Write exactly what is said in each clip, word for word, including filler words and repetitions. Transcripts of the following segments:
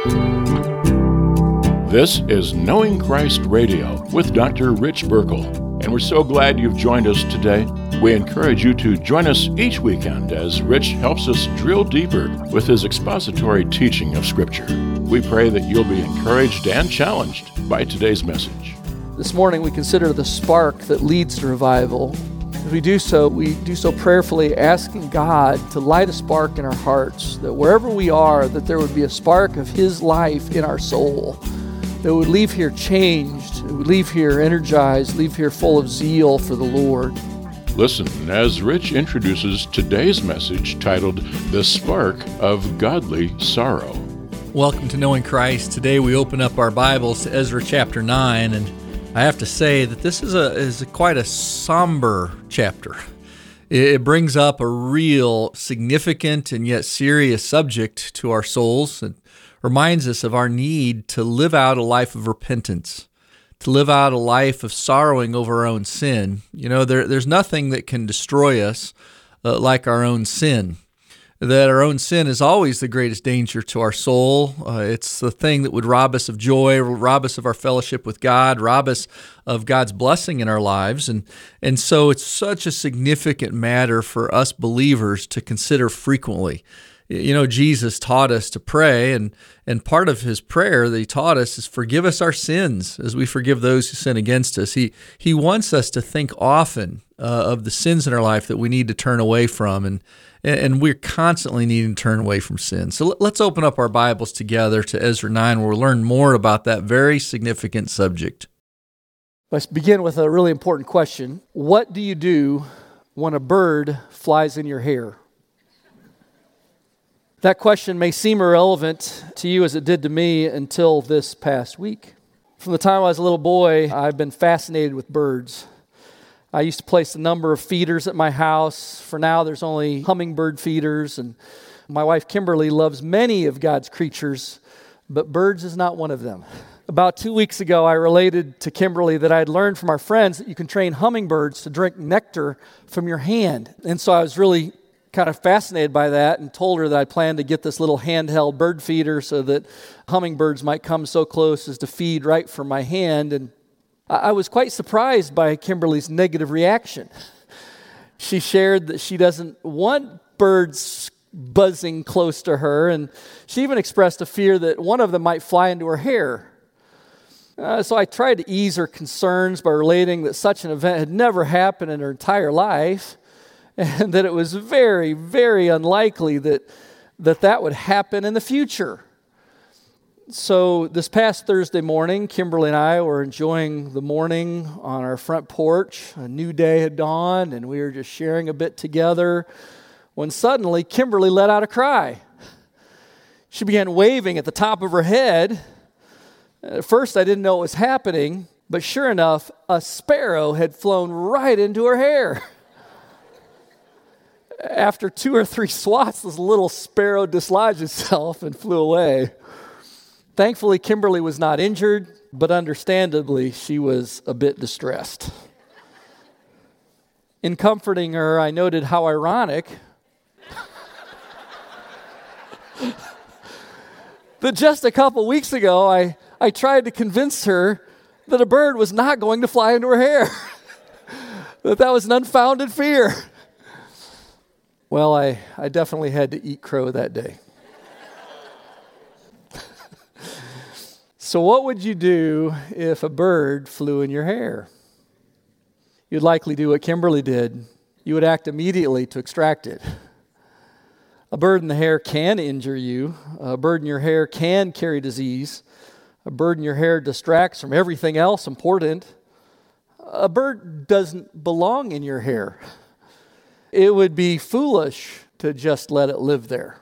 This is Knowing Christ Radio with Doctor Rich Burkle, and we're so glad you've joined us today. We encourage you to join us each weekend as Rich helps us drill deeper with his expository teaching of Scripture. We pray that you'll be encouraged and challenged by today's message. This morning we consider the spark that leads to revival. As we do so, we do so prayerfully, asking God to light a spark in our hearts, that wherever we are, that there would be a spark of His life in our soul, that we would leave here changed, we would leave here energized, leave here full of zeal for the Lord. Listen as Rich introduces today's message titled, The Spark of Godly Sorrow. Welcome to Knowing Christ. Today we open up our Bibles to Ezra chapter nine, and I have to say that this is a is a, quite a somber chapter. It, it brings up a real significant and yet serious subject to our souls, and reminds us of our need to live out a life of repentance, to live out a life of sorrowing over our own sin. You know, there, there's nothing that can destroy us uh, like our own sin. That our own sin is always the greatest danger to our soul. Uh, it's the thing that would rob us of joy, rob us of our fellowship with God, rob us of God's blessing in our lives. And, and so it's such a significant matter for us believers to consider frequently. You know, Jesus taught us to pray, and, and part of His prayer that He taught us is forgive us our sins as we forgive those who sin against us. He He wants us to think often uh, of the sins in our life that we need to turn away from, and and we're constantly needing to turn away from sin. So let's open up our Bibles together to Ezra nine, where we'll learn more about that very significant subject. Let's begin with a really important question. What do you do when a bird flies in your hair? That question may seem irrelevant to you as it did to me until this past week. From the time I was a little boy, I've been fascinated with birds. I used to place a number of feeders at my house. For now, there's only hummingbird feeders, and my wife Kimberly loves many of God's creatures, but birds is not one of them. About two weeks ago, I related to Kimberly that I had learned from our friends that you can train hummingbirds to drink nectar from your hand. And so I was really kind of fascinated by that and told her that I planned to get this little handheld bird feeder so that hummingbirds might come so close as to feed right from my hand. And I was quite surprised by Kimberly's negative reaction. She shared that she doesn't want birds buzzing close to her, and she even expressed a fear that one of them might fly into her hair. Uh, so I tried to ease her concerns by relating that such an event had never happened in her entire life, and that it was very, very unlikely that, that that would happen in the future. So this past Thursday morning, Kimberly and I were enjoying the morning on our front porch. A new day had dawned, and we were just sharing a bit together, when suddenly Kimberly let out a cry. She began waving at the top of her head. At first, I didn't know what was happening, but sure enough, a sparrow had flown right into her hair. After two or three swats, this little sparrow dislodged itself and flew away. Thankfully, Kimberly was not injured, but understandably, she was a bit distressed. In comforting her, I noted how ironic that just a couple weeks ago, I, I tried to convince her that a bird was not going to fly into her hair, that that was an unfounded fear. Well, I, I definitely had to eat crow that day. So what would you do if a bird flew in your hair? You'd likely do what Kimberly did. You would act immediately to extract it. A bird in the hair can injure you. A bird in your hair can carry disease. A bird in your hair distracts from everything else important. A bird doesn't belong in your hair. It would be foolish to just let it live there.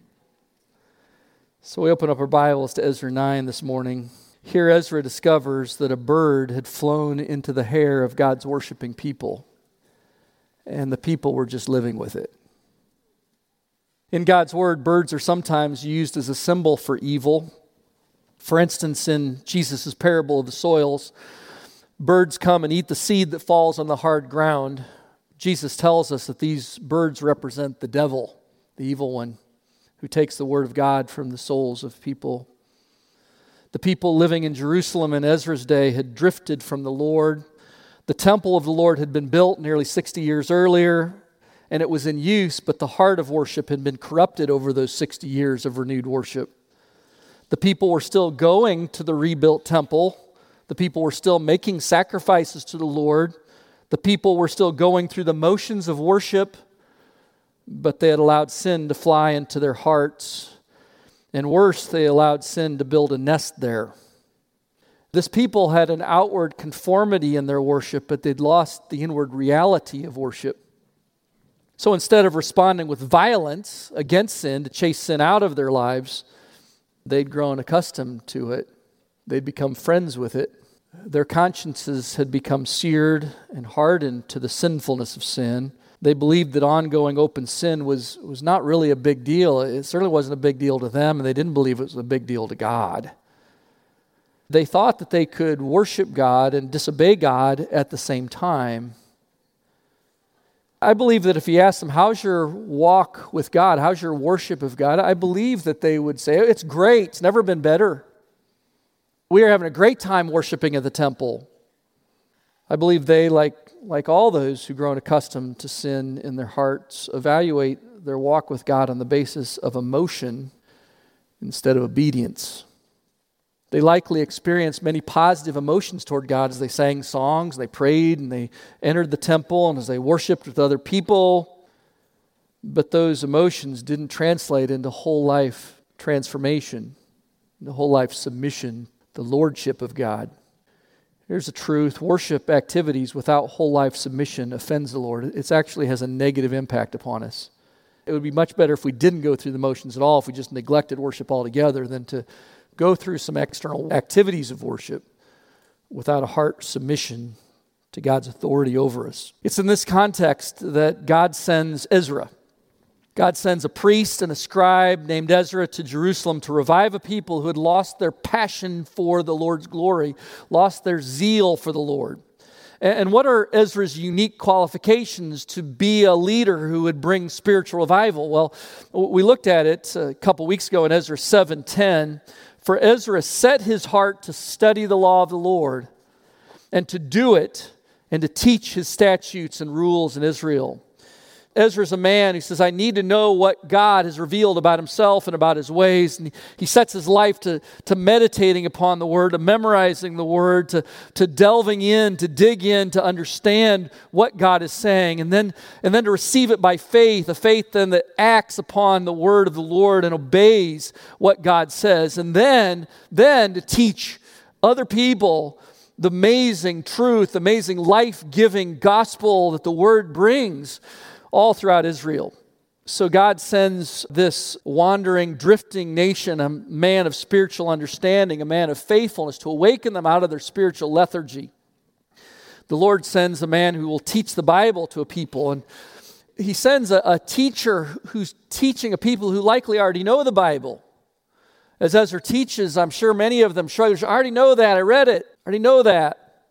So we open up our Bibles to Ezra nine this morning. Here Ezra discovers that a bird had flown into the hair of God's worshiping people, and the people were just living with it. In God's Word, birds are sometimes used as a symbol for evil. For instance, in Jesus' parable of the soils, birds come and eat the seed that falls on the hard ground. Jesus tells us that these birds represent the devil, the evil one, who takes the word of God from the souls of people. The people living in Jerusalem in Ezra's day had drifted from the Lord. The temple of the Lord had been built nearly sixty years earlier, and it was in use, but the heart of worship had been corrupted over those sixty years of renewed worship. The people were still going to the rebuilt temple. The people were still making sacrifices to the Lord. The people were still going through the motions of worship, but they had allowed sin to fly into their hearts. And worse, they allowed sin to build a nest there. This people had an outward conformity in their worship, but they'd lost the inward reality of worship. So instead of responding with violence against sin to chase sin out of their lives, they'd grown accustomed to it. They'd become friends with it. Their consciences had become seared and hardened to the sinfulness of sin. They believed that ongoing open sin was, was not really a big deal. It certainly wasn't a big deal to them, and they didn't believe it was a big deal to God. They thought that they could worship God and disobey God at the same time. I believe that if you ask them, how's your walk with God? How's your worship of God? I believe that they would say, it's great. It's never been better. We are having a great time worshiping at the temple. I believe they, like, like all those who've grown accustomed to sin in their hearts, evaluate their walk with God on the basis of emotion instead of obedience. They likely experienced many positive emotions toward God as they sang songs, they prayed, and they entered the temple, and as they worshiped with other people. But those emotions didn't translate into whole life transformation, into whole life submission, the lordship of God. Here's the truth. Worship activities without whole life submission offends the Lord. It actually has a negative impact upon us. It would be much better if we didn't go through the motions at all, if we just neglected worship altogether, than to go through some external activities of worship without a heart submission to God's authority over us. It's in this context that God sends Ezra. God sends a priest and a scribe named Ezra to Jerusalem to revive a people who had lost their passion for the Lord's glory, lost their zeal for the Lord. And what are Ezra's unique qualifications to be a leader who would bring spiritual revival? Well, we looked at it a couple weeks ago in Ezra seven ten. For Ezra set his heart to study the law of the Lord and to do it and to teach his statutes and rules in Israel. Ezra's a man who says, I need to know what God has revealed about himself and about his ways. And he sets his life to, to meditating upon the Word, to memorizing the Word, to, to delving in, to dig in, to understand what God is saying, and then, and then to receive it by faith, a faith then that acts upon the Word of the Lord and obeys what God says. And then, then to teach other people the amazing truth, amazing life-giving gospel that the Word brings all throughout Israel. So God sends this wandering, drifting nation, a man of spiritual understanding, a man of faithfulness, to awaken them out of their spiritual lethargy. The Lord sends a man who will teach the Bible to a people, and he sends a, a teacher who's teaching a people who likely already know the Bible. As Ezra teaches, I'm sure many of them shrug. I already know that. I read it. I already know that.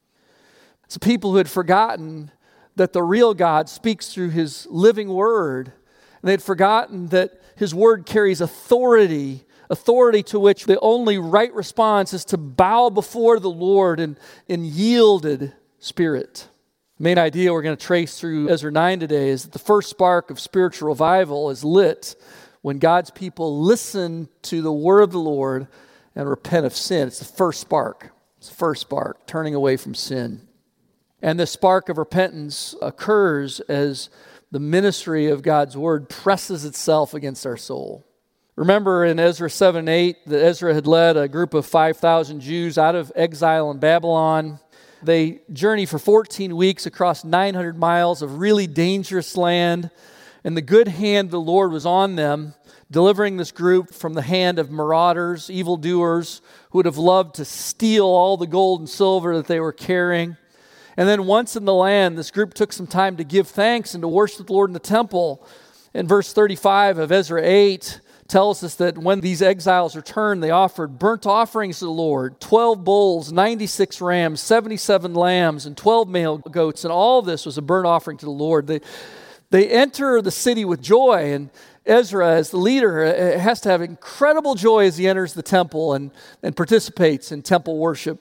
It's people who had forgotten that the real God speaks through His living Word. And they'd forgotten that His Word carries authority, authority to which the only right response is to bow before the Lord in, in yielded spirit. The main idea we're going to trace through Ezra nine today is that the first spark of spiritual revival is lit when God's people listen to the word of the Lord and repent of sin. It's the first spark. It's the first spark, turning away from sin. And this spark of repentance occurs as the ministry of God's word presses itself against our soul. Remember in Ezra seven eight that Ezra had led a group of five thousand Jews out of exile in Babylon. They journeyed for fourteen weeks across nine hundred miles of really dangerous land, and the good hand of the Lord was on them, delivering this group from the hand of marauders, evildoers, who would have loved to steal all the gold and silver that they were carrying. And then once in the land, this group took some time to give thanks and to worship the Lord in the temple. And verse thirty-five of Ezra eight tells us that when these exiles returned, they offered burnt offerings to the Lord, twelve bulls, ninety-six rams, seventy-seven lambs, and twelve male goats. And all this was a burnt offering to the Lord. They, they enter the city with joy, and Ezra, as the leader, has to have incredible joy as he enters the temple and, and participates in temple worship.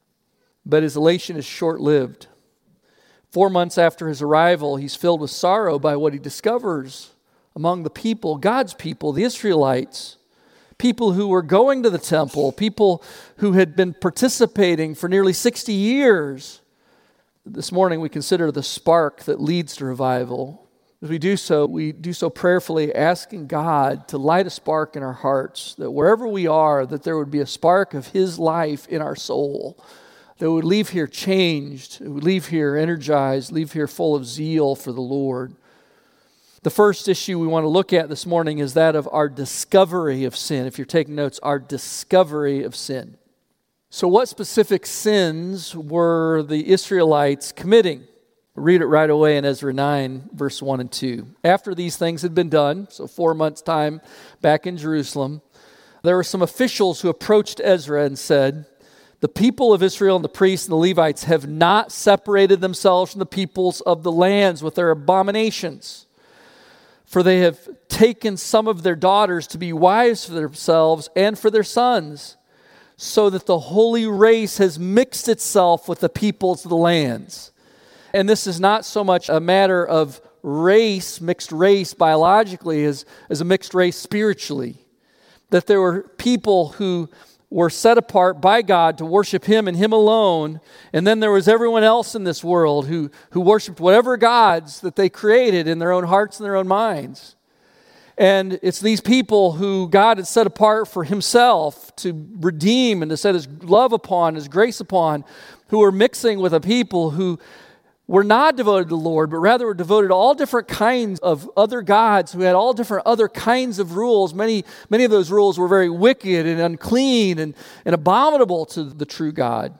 But his elation is short-lived. Four months after his arrival, he's filled with sorrow by what he discovers among the people, God's people, the Israelites, people who were going to the temple, people who had been participating for nearly sixty years. This morning we consider the spark that leads to revival. As we do so, we do so prayerfully, asking God to light a spark in our hearts, that wherever we are, that there would be a spark of His life in our soul, that we would leave here changed, we would leave here energized, leave here full of zeal for the Lord. The first issue we want to look at this morning is that of our discovery of sin. If you're taking notes, our discovery of sin. So what specific sins were the Israelites committing? Read it right away in Ezra nine, verse one and two. After these things had been done, so four months' time back in Jerusalem, there were some officials who approached Ezra and said, "The people of Israel and the priests and the Levites have not separated themselves from the peoples of the lands with their abominations. For they have taken some of their daughters to be wives for themselves and for their sons, so that the holy race has mixed itself with the peoples of the lands." And this is not so much a matter of race, mixed race biologically, as, as a mixed race spiritually. That there were people who were set apart by God to worship Him and Him alone. And then there was everyone else in this world who, who worshiped whatever gods that they created in their own hearts and their own minds. And it's these people who God had set apart for Himself to redeem and to set His love upon, His grace upon, who were mixing with a people who were not devoted to the Lord, but rather were devoted to all different kinds of other gods who had all different other kinds of rules. Many, many of those rules were very wicked and unclean and, and abominable to the true God.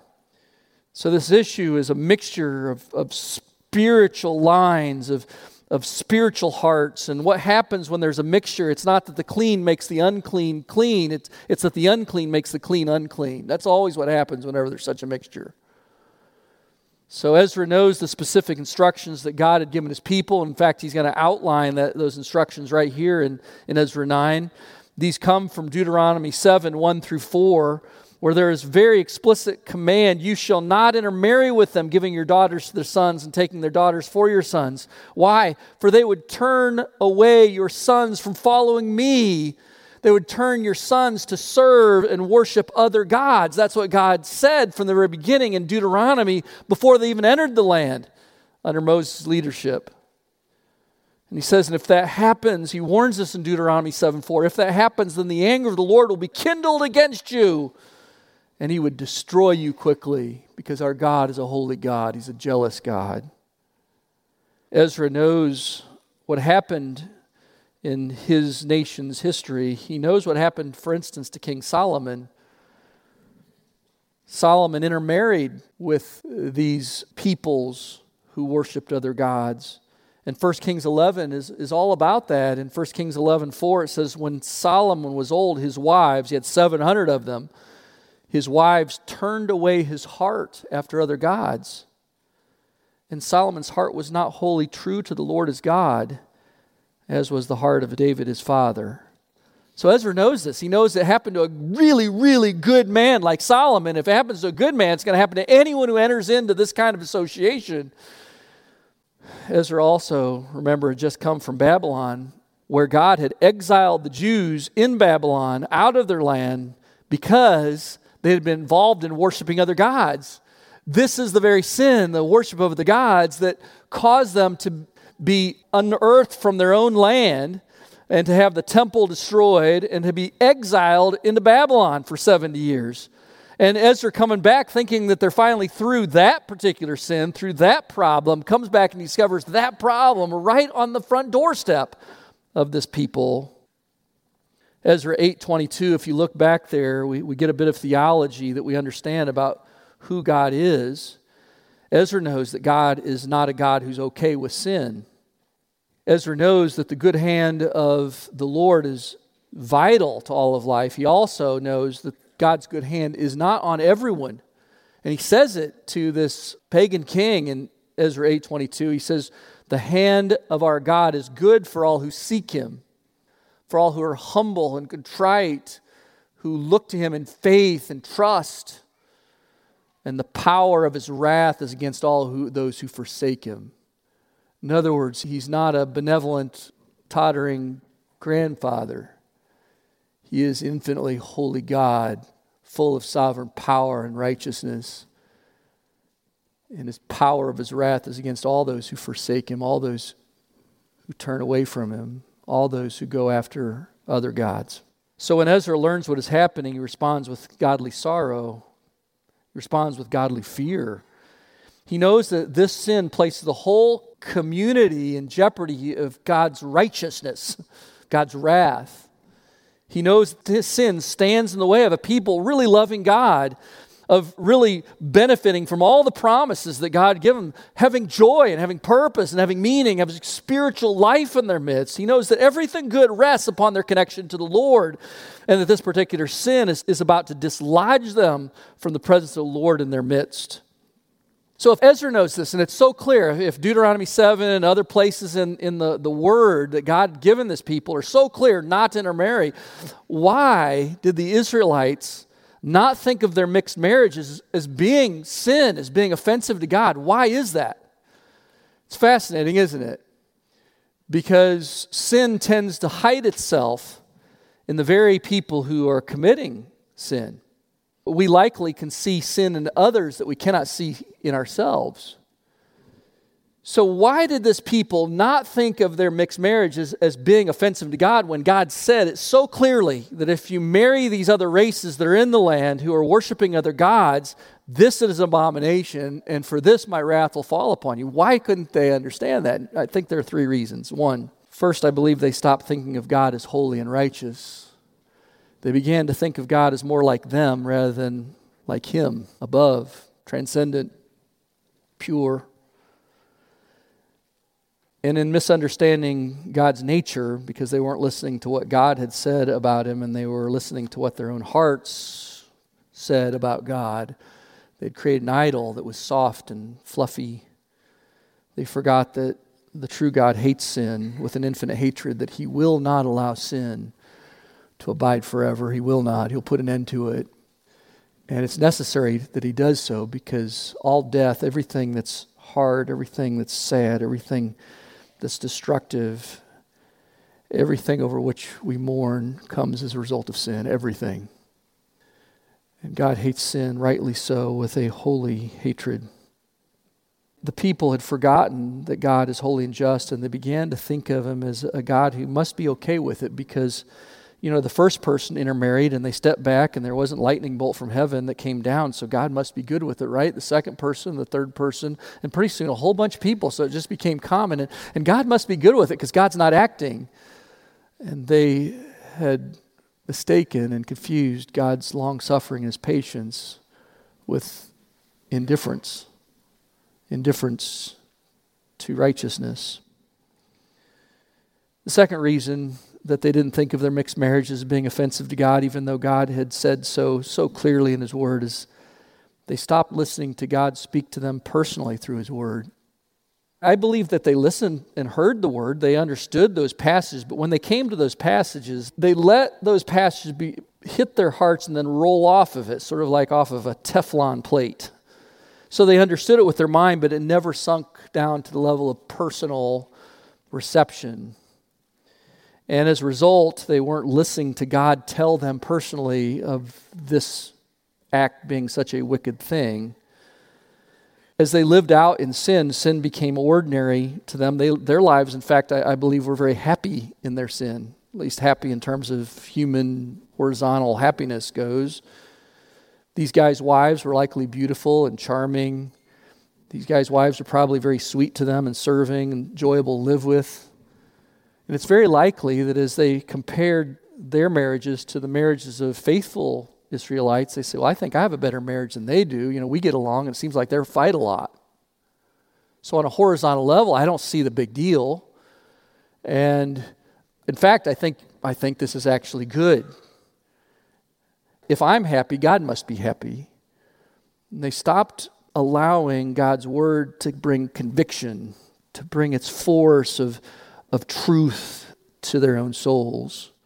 So this issue is a mixture of, of spiritual lines, of, of spiritual hearts. And what happens when there's a mixture, it's not that the clean makes the unclean clean, it's, it's that the unclean makes the clean unclean. That's always what happens whenever there's such a mixture. So Ezra knows the specific instructions that God had given His people. In fact, he's going to outline that, those instructions right here in, in Ezra nine. These come from Deuteronomy seven, one through four, where there is very explicit command, "You shall not intermarry with them, giving your daughters to their sons and taking their daughters for your sons." Why? For they would turn away your sons from following me. They would turn your sons to serve and worship other gods. That's what God said from the very beginning in Deuteronomy before they even entered the land under Moses' leadership. And he says, and if that happens, he warns us in Deuteronomy seven four, if that happens, then the anger of the Lord will be kindled against you, and He would destroy you quickly, because our God is a holy God. He's a jealous God. Ezra knows what happened in his nation's history. He knows what happened, for instance, to King Solomon. Solomon intermarried with these peoples who worshiped other gods. And First Kings eleven is, is all about that. In First Kings eleven four, it says, when Solomon was old, his wives, he had seven hundred of them, his wives turned away his heart after other gods. And Solomon's heart was not wholly true to the Lord his God, as was the heart of David his father. So Ezra knows this. He knows it happened to a really, really good man like Solomon. If it happens to a good man, it's going to happen to anyone who enters into this kind of association. Ezra also, remember, had just come from Babylon, where God had exiled the Jews in Babylon out of their land because they had been involved in worshiping other gods. This is the very sin, the worship of the gods, that caused them to be unearthed from their own land and to have the temple destroyed and to be exiled into Babylon for seventy years. And Ezra, coming back thinking that they're finally through that particular sin, through that problem, comes back and discovers that problem right on the front doorstep of this people. Ezra eight twenty-two, if you look back there, we, we get a bit of theology that we understand about who God is. Ezra knows that God is not a God who's okay with sin. Ezra knows that the good hand of the Lord is vital to all of life. He also knows that God's good hand is not on everyone. And he says it to this pagan king in Ezra eight twenty-two. He says, the hand of our God is good for all who seek Him. for all who are humble and contrite, who look to him in faith and trust. And the power of his wrath is against all who, those who forsake him. In other words, he's not a benevolent, tottering grandfather. He is infinitely holy God, full of sovereign power and righteousness. And his power of his wrath is against all those who forsake him, all those who turn away from him, all those who go after other gods. So when Ezra learns what is happening, he responds with godly sorrow. He responds with godly fear. He knows that this sin places the whole community in jeopardy of God's righteousness, God's wrath. He knows that this sin stands in the way of a people really loving God, of really benefiting from all the promises that God gave them, having joy and having purpose and having meaning, having spiritual life in their midst. He knows that everything good rests upon their connection to the Lord, and that this particular sin is, is about to dislodge them from the presence of the Lord in their midst. So if Ezra knows this, and it's so clear, if Deuteronomy seven and other places in, in the, the Word that God had given this people are so clear not to intermarry, why did the Israelites not think of their mixed marriages as being sin, as being offensive to God? Why is that? It's fascinating, isn't it? Because sin tends to hide itself in the very people who are committing sin. We likely can see sin in others that we cannot see in ourselves. So why did this people not think of their mixed marriages as being offensive to God when God said it so clearly that if you marry these other races that are in the land who are worshiping other gods, this is an abomination, and for this my wrath will fall upon you? Why couldn't they understand that? I think there are three reasons. One, first, I believe they stopped thinking of God as holy and righteous. They began to think of God as more like them rather than like Him, above, transcendent, pure. And in misunderstanding God's nature, because they weren't listening to what God had said about Him and they were listening to what their own hearts said about God, they'd created an idol that was soft and fluffy. They forgot that the true God hates sin with an infinite hatred, that He will not allow sin to abide forever. He will not. He'll put an end to it. And it's necessary that He does so, because all death, everything that's hard, everything that's sad, everything that's destructive, everything over which we mourn comes as a result of sin, everything. And God hates sin, rightly so, with a holy hatred. The people had forgotten that God is holy and just, and they began to think of Him as a God who must be okay with it, because you know, the first person intermarried and they stepped back and there wasn't lightning bolt from heaven that came down, so God must be good with it, right? The second person, the third person, and pretty soon a whole bunch of people, so it just became common. And, and God must be good with it because God's not acting. And they had mistaken and confused God's long-suffering and His patience with indifference, indifference to righteousness. The second reason that they didn't think of their mixed marriage as being offensive to God, even though God had said so, so clearly in His Word, is they stopped listening to God speak to them personally through His Word. I believe that they listened and heard the Word, they understood those passages, but when they came to those passages, they let those passages be, hit their hearts and then roll off of it, sort of like off of a Teflon plate. So they understood it with their mind, but it never sunk down to the level of personal reception. And as a result, they weren't listening to God tell them personally of this act being such a wicked thing. As they lived out in sin, sin became ordinary to them. They, their lives, in fact, I, I believe were very happy in their sin, at least happy in terms of human horizontal happiness goes. These guys' wives were likely beautiful and charming. These guys' wives were probably very sweet to them and serving and enjoyable to live with. And it's very likely that as they compared their marriages to the marriages of faithful Israelites, they say, well, I think I have a better marriage than they do. You know, we get along, and it seems like they fight a lot. So on a horizontal level, I don't see the big deal. And in fact, I think I think this is actually good. If I'm happy, God must be happy. And they stopped allowing God's Word to bring conviction, to bring its force of of truth to their own souls.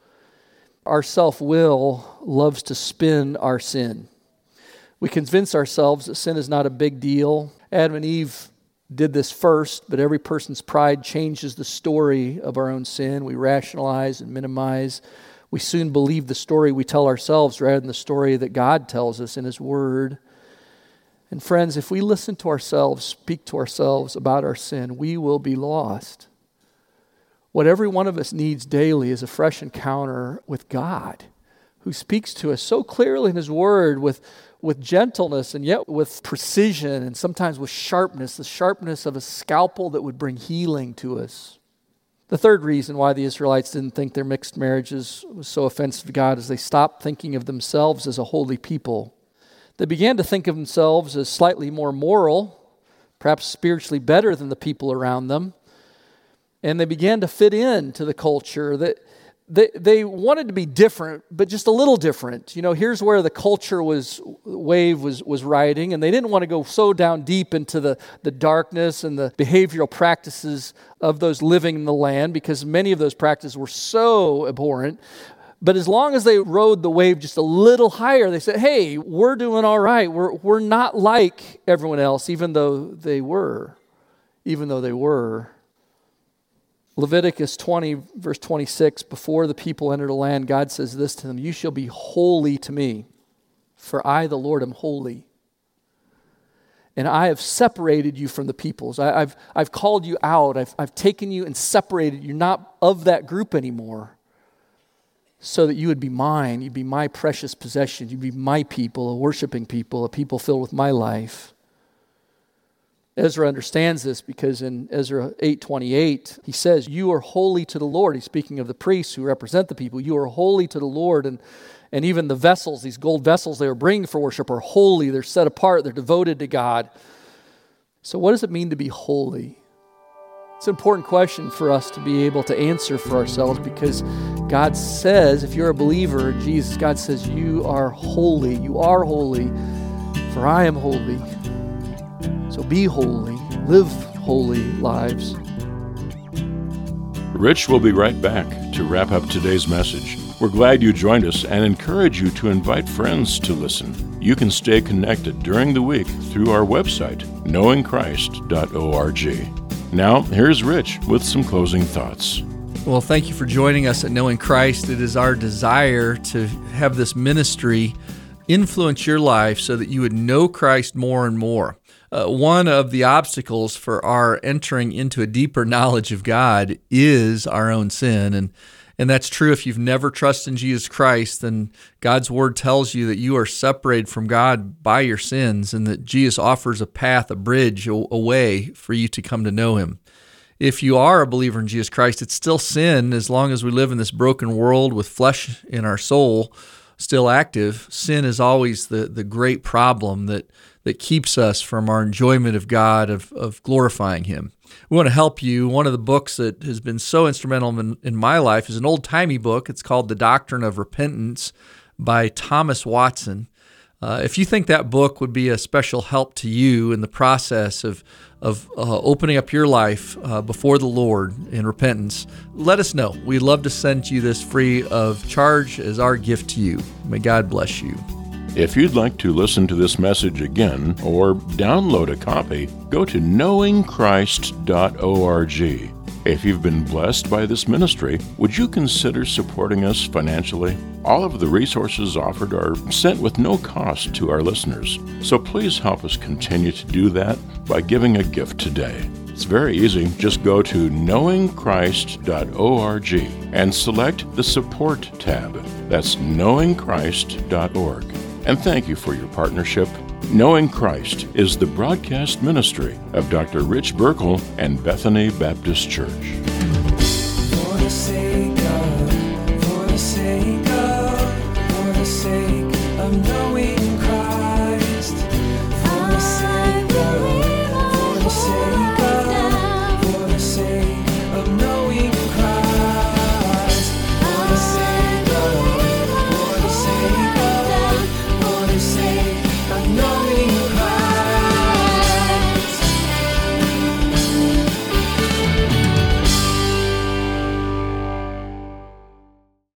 our self-will loves to spin our sin. We convince ourselves that sin is not a big deal. Adam and Eve did this first, but every person's pride changes the story of our own sin. We rationalize and minimize. We soon believe the story we tell ourselves rather than the story that God tells us in His Word. And friends, if we listen to ourselves, speak to ourselves about our sin, we will be lost. What every one of us needs daily is a fresh encounter with God, who speaks to us so clearly in His Word with, with gentleness and yet with precision and sometimes with sharpness, the sharpness of a scalpel that would bring healing to us. The third reason why the Israelites didn't think their mixed marriages was so offensive to God is they stopped thinking of themselves as a holy people. They began to think of themselves as slightly more moral, perhaps spiritually better than the people around them. And they began to fit in to the culture. That they, they wanted to be different, but just a little different. You know, here's where the culture was wave was, was riding, and they didn't want to go so down deep into the, the darkness and the behavioral practices of those living in the land, because many of those practices were so abhorrent. But as long as they rode the wave just a little higher, they said, hey, we're doing all right. We're, we're not like everyone else, even though they were. Even though they were. Leviticus twenty, verse twenty-six, before the people enter the land, God says this to them, you shall be holy to me, for I, the Lord, am holy. And I have separated you from the peoples. I, I've, I've called you out. I've, I've taken you and separated you. You're not of that group anymore. So that you would be mine, you'd be my precious possession, you'd be my people, a worshiping people, a people filled with my life. Ezra understands this because in Ezra eight twenty-eight, he says, you are holy to the Lord. He's speaking of the priests who represent the people. You are holy to the Lord, and, and even the vessels, these gold vessels they were bringing for worship are holy. They're set apart. They're devoted to God. So what does it mean to be holy? It's an important question for us to be able to answer for ourselves, because God says, if you're a believer in Jesus, God says, you are holy. You are holy, for I am holy. So be holy. Live holy lives. Rich will be right back to wrap up today's message. We're glad you joined us and encourage you to invite friends to listen. You can stay connected during the week through our website, knowing christ dot org. Now, here's Rich with some closing thoughts. Well, thank you for joining us at Knowing Christ. It is our desire to have this ministry influence your life so that you would know Christ more and more. Uh, one of the obstacles for our entering into a deeper knowledge of God is our own sin, and And that's true if you've never trusted in Jesus Christ, then God's Word tells you that you are separated from God by your sins and that Jesus offers a path, a bridge, a, a way for you to come to know Him. If you are a believer in Jesus Christ, it's still sin as long as we live in this broken world with flesh in our soul still active. Sin is always the, the great problem that, that keeps us from our enjoyment of God, of, of glorifying Him. We want to help you. One of the books that has been so instrumental in, in my life is an old-timey book. It's called The Doctrine of Repentance by Thomas Watson. Uh, if you think that book would be a special help to you in the process of, of uh, opening up your life uh, before the Lord in repentance, let us know. We'd love to send you this free of charge as our gift to you. May God bless you. If you'd like to listen to this message again or download a copy, go to knowing christ dot org. If you've been blessed by this ministry, would you consider supporting us financially? All of the resources offered are sent with no cost to our listeners, so please help us continue to do that by giving a gift today. It's very easy. Just go to knowing christ dot org and select the Support tab. That's knowing christ dot org. And thank you for your partnership. Knowing Christ is the broadcast ministry of Doctor Rich Burkle and Bethany Baptist Church. For the sake